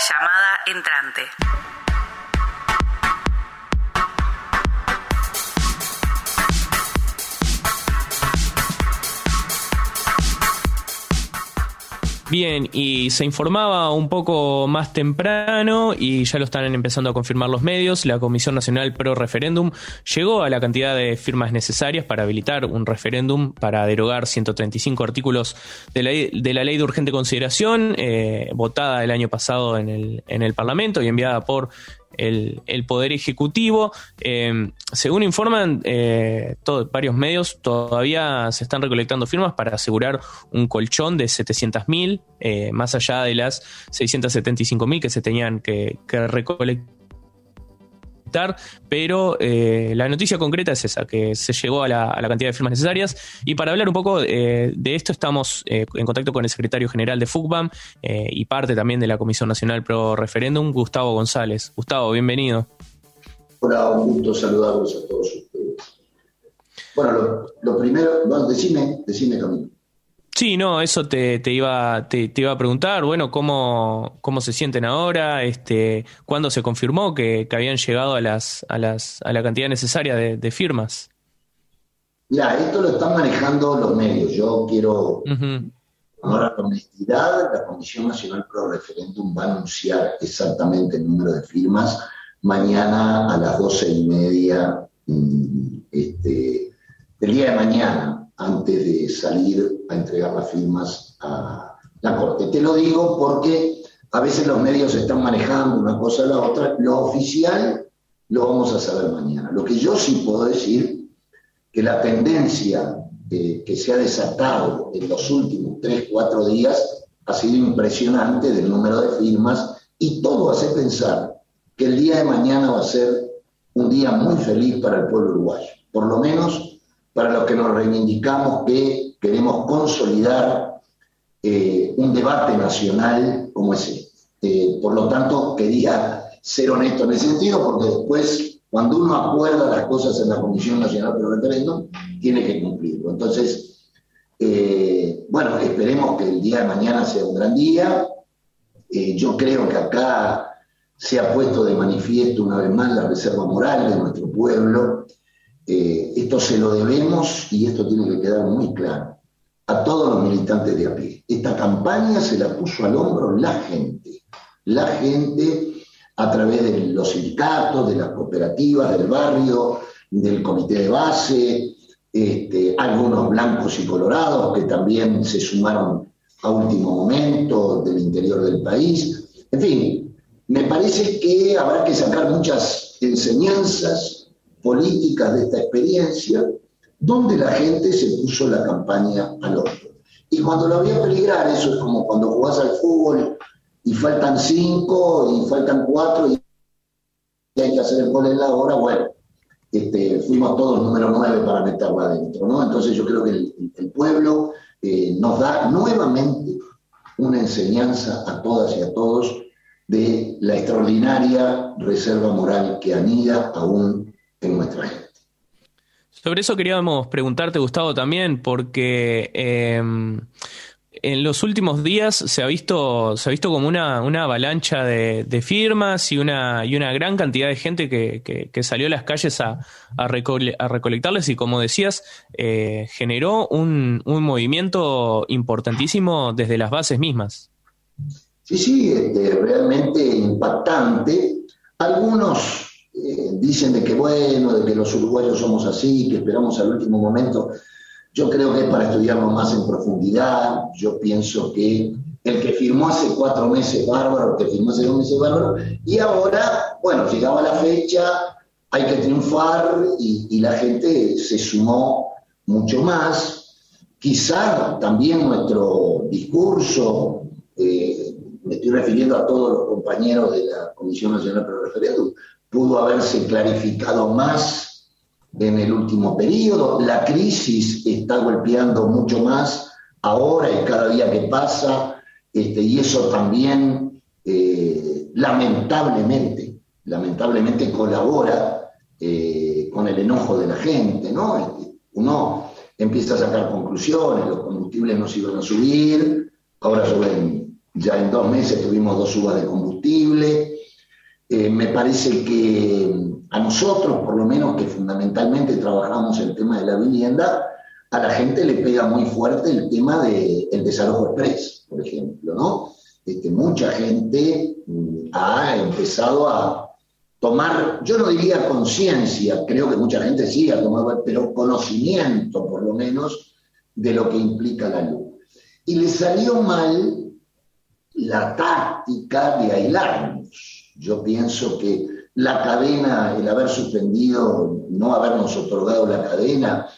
Llamada entrante. Bien, y se informaba un poco más temprano y ya lo están empezando a confirmar los medios. La Comisión Nacional Pro Referéndum llegó a la cantidad de firmas necesarias para habilitar un referéndum para derogar 135 artículos de la ley de urgente consideración, votada el año pasado en el Parlamento y enviada por el Poder Ejecutivo. Según informan varios medios, todavía se están recolectando firmas para asegurar un colchón de 700.000, más allá de las 675.000 que se tenían que recolectar. Pero la noticia concreta es esa, que se llegó a la cantidad de firmas necesarias. Y para hablar un poco de esto estamos en contacto con el secretario general de FUCBAM y parte también de la Comisión Nacional Pro Referéndum, Gustavo González. Gustavo, bienvenido. Hola, un gusto saludarlos a todos ustedes. Bueno, lo primero, decime Camilo. Sí, no, eso te iba a preguntar, bueno, ¿cómo se sienten ahora? ¿Cuándo se confirmó que habían llegado a la cantidad necesaria de firmas? Mira, esto lo están manejando los medios. Yo quiero honrar la honestidad. La Comisión Nacional Pro Referéndum va a anunciar exactamente el número de firmas mañana a las 12:30 del día de mañana, antes de salir a entregar las firmas a la Corte. Te lo digo porque a veces los medios están manejando una cosa o la otra. Lo oficial lo vamos a saber mañana. Lo que yo sí puedo decir, que la tendencia que se ha desatado en los últimos 3-4 días ha sido impresionante del número de firmas, y todo hace pensar que el día de mañana va a ser un día muy feliz para el pueblo uruguayo, por lo menos para los que nos reivindicamos que queremos consolidar un debate nacional como ese. Por lo tanto, quería ser honesto en ese sentido, porque después, cuando uno acuerda las cosas en la Comisión Nacional Pro Referéndum, tiene que cumplirlo. Entonces, bueno, esperemos que el día de mañana sea un gran día. Yo creo que acá se ha puesto de manifiesto una vez más la reserva moral de nuestro pueblo. Esto se lo debemos, y esto tiene que quedar muy claro, a todos los militantes de a pie. Esta campaña se la puso al hombro la gente a través de los sindicatos, de las cooperativas, del barrio, del comité de base, algunos blancos y colorados que también se sumaron a último momento del interior del país. En fin, me parece que habrá que sacar muchas enseñanzas políticas de esta experiencia, donde la gente se puso la campaña al hombro. Y cuando lo voy a peligrar, eso es como cuando jugás al fútbol y faltan 5 y faltan 4 y hay que hacer el gol en la hora. Bueno, fuimos todos número 9 para meterla adentro, ¿no? Entonces yo creo que el pueblo nos da nuevamente una enseñanza a todas y a todos de la extraordinaria reserva moral que anida aún en nuestra gente. Sobre eso queríamos preguntarte, Gustavo, también, porque en los últimos días se ha visto como una avalancha de firmas y una gran cantidad de gente que salió a las calles a recolectarles, y como decías, generó un movimiento importantísimo desde las bases mismas. Sí, realmente impactante. Algunos dicen de que los uruguayos somos así, que esperamos al último momento. Yo creo que es para estudiarlo más en profundidad. Yo pienso que el que firmó hace 4 meses, bárbaro; el que firmó hace 2 meses, bárbaro. Y ahora, bueno, llegaba la fecha, hay que triunfar, y la gente se sumó mucho más. Quizá también nuestro discurso, me estoy refiriendo a todos los compañeros de la Comisión Nacional Pro Referéndum, pudo haberse clarificado más en el último periodo. La crisis está golpeando mucho más ahora y cada día que pasa, y eso también lamentablemente colabora con el enojo de la gente, ¿no? Uno empieza a sacar conclusiones. Los combustibles no se iban a subir, ahora suben. Ya en 2 meses tuvimos 2 subas de combustible. imprescindible. Me parece que a nosotros, por lo menos que fundamentalmente trabajamos el tema de la vivienda, a la gente le pega muy fuerte el tema del desalojo express, por ejemplo, ¿no? Mucha gente ha empezado a tomar, yo no diría conciencia, creo que mucha gente sí ha tomado, pero conocimiento, por lo menos, de lo que implica la luz. Y le salió mal la táctica de aislarnos. Yo pienso que la cadena, el haber suspendido, no habernos otorgado la cadena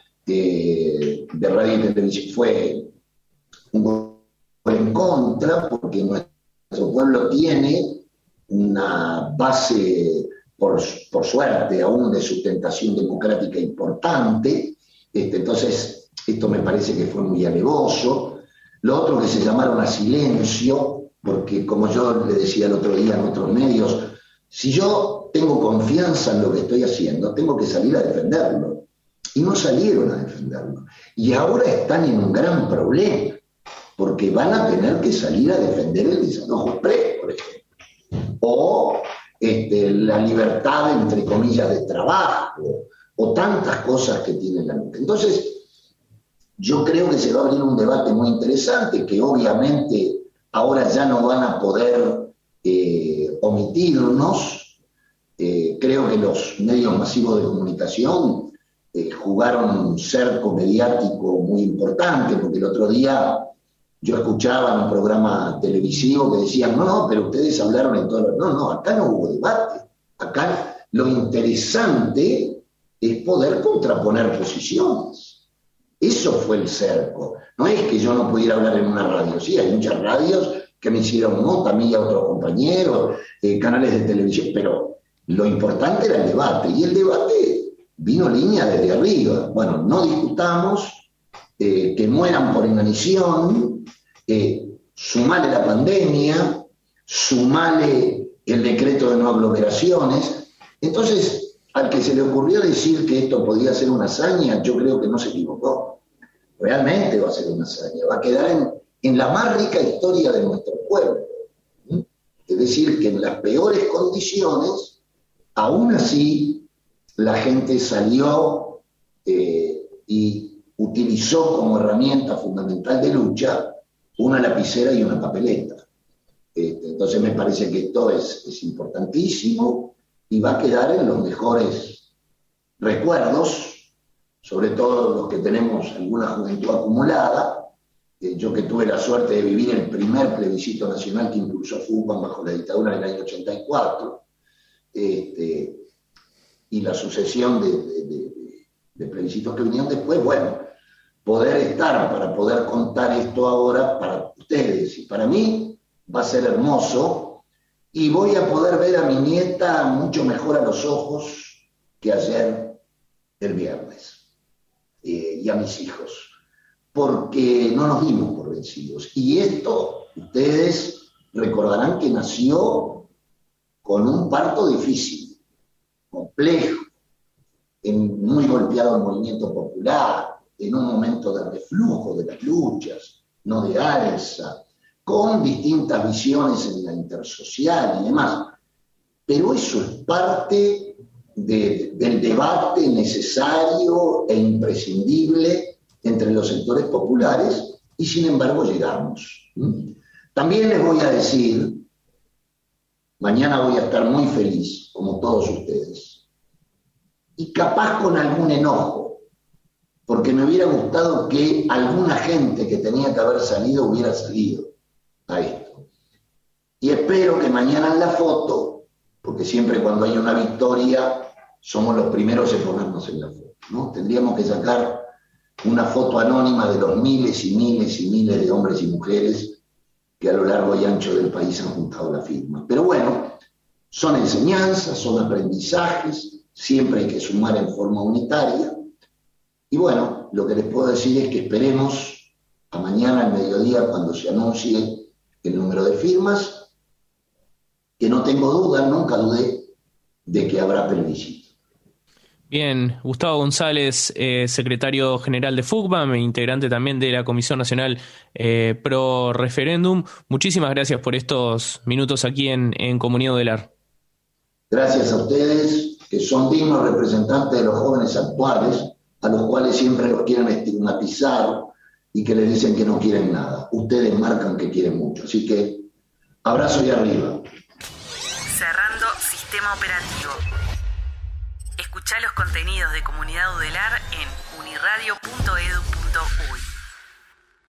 de radio y televisión fue un golpe en contra, porque nuestro pueblo tiene una base, por suerte, aún de sustentación democrática importante. Entonces, esto me parece que fue muy alevoso. Lo otro, que se llamaron a silencio, porque como yo le decía el otro día en otros medios, si yo tengo confianza en lo que estoy haciendo, tengo que salir a defenderlo. Y no salieron a defenderlo. Y ahora están en un gran problema, porque van a tener que salir a defender el desalojo exprés, por ejemplo. O la libertad, entre comillas, de trabajo, o tantas cosas que tiene la lucha. Entonces, yo creo que se va a abrir un debate muy interesante, que obviamente ahora ya no van a poder omitirnos. Creo que los medios masivos de comunicación jugaron un cerco mediático muy importante, porque el otro día yo escuchaba en un programa televisivo que decían, no, pero ustedes hablaron en todo. No, acá no hubo debate. Acá lo interesante es poder contraponer posiciones. Eso fue el cerco. No es que yo no pudiera hablar en una radio. Sí, hay muchas radios que me hicieron nota, a mí y a otros compañeros, canales de televisión, pero lo importante era el debate. Y el debate vino línea desde arriba. Bueno, no discutamos, que mueran por inanición, sumale la pandemia, sumale el decreto de no aglomeraciones. Entonces, al que se le ocurrió decir que esto podía ser una hazaña, yo creo que no se equivocó. Realmente va a ser una hazaña, va a quedar en la más rica historia de nuestro pueblo. Es decir, que en las peores condiciones, aún así, la gente salió y utilizó como herramienta fundamental de lucha una lapicera y una papeleta. Entonces me parece que esto es importantísimo y va a quedar en los mejores recuerdos, sobre todo los que tenemos alguna juventud acumulada. Yo que tuve la suerte de vivir el primer plebiscito nacional que impulsó Fupan bajo la dictadura en el año 84, y la sucesión de plebiscitos que vinieron después, bueno, poder estar para poder contar esto ahora para ustedes y para mí va a ser hermoso, y voy a poder ver a mi nieta mucho mejor a los ojos que ayer el viernes, y a mis hijos, porque no nos dimos por vencidos. Y esto, ustedes recordarán que nació con un parto difícil, complejo, muy golpeado el movimiento popular, en un momento de reflujo de las luchas, no de alza, con distintas visiones en la intersocial y demás. Pero eso es parte del debate necesario e imprescindible entre los sectores populares, y sin embargo llegamos. También les voy a decir, mañana voy a estar muy feliz, como todos ustedes, y capaz con algún enojo, porque me hubiera gustado que alguna gente que tenía que haber salido hubiera salido a esto. Y espero que mañana en la foto, porque siempre cuando hay una victoria somos los primeros en ponernos en la foto, ¿no? Tendríamos que sacar una foto anónima de los miles y miles y miles de hombres y mujeres que a lo largo y ancho del país han juntado la firma. Pero bueno, son enseñanzas, son aprendizajes, siempre hay que sumar en forma unitaria. Y bueno, lo que les puedo decir es que esperemos a mañana al mediodía, cuando se anuncie el número de firmas, que no tengo duda, nunca dudé de que habrá plebiscito. Bien, Gustavo González, secretario general de FUCBAM, integrante también de la Comisión Nacional Pro Referéndum. Muchísimas gracias por estos minutos aquí en Comunidad Udelar. Gracias a ustedes, que son dignos representantes de los jóvenes actuales, a los cuales siempre los quieren estigmatizar y que les dicen que no quieren nada. Ustedes marcan que quieren mucho. Así que, abrazo y arriba. Cerrando sistema operativo. Escuchá los contenidos de Comunidad Udelar en uniradio.edu.uy.